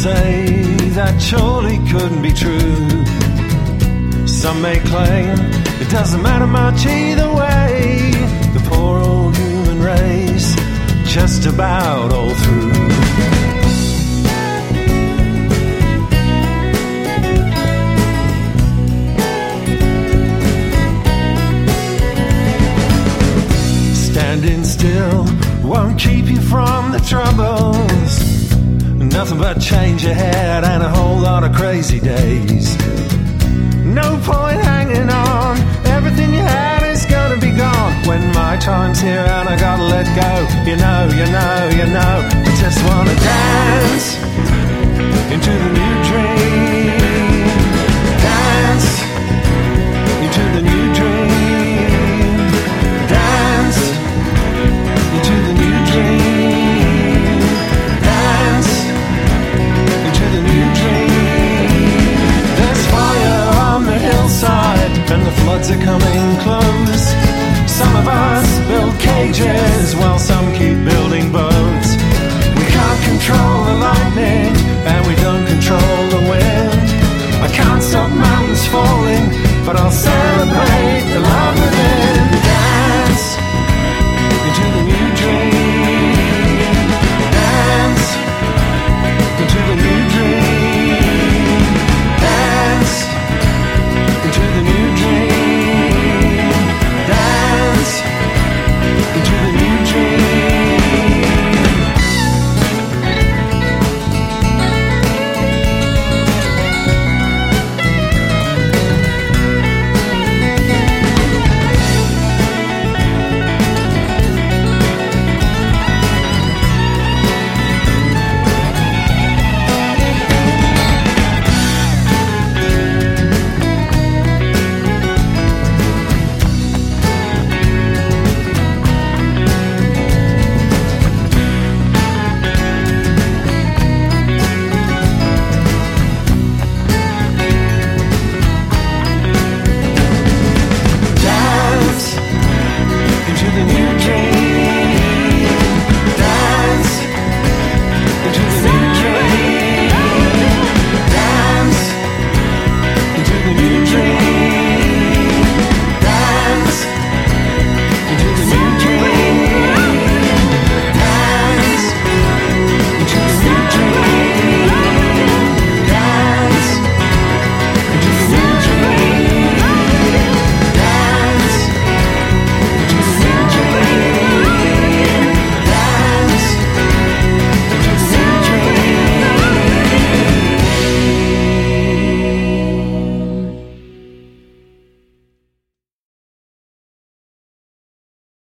say that surely couldn't be true. Some may claim it doesn't matter much either way. The poor old human race just about all through. Standing still won't keep you from the troubles. Nothing but change ahead and a whole lot of crazy days. No point hanging on, everything you had is gonna be gone. When my time's here and I gotta let go, you know, I just wanna dance into the new dream. Dance into the new dream. Dance into the new dream. Dance into the new dream. There's fire on the hillside and the floods are coming close. Some of us build cages while some keep building boats. We can't control the lightning and we don't control the wind. I can't stop mountains falling, but I'll celebrate the love within.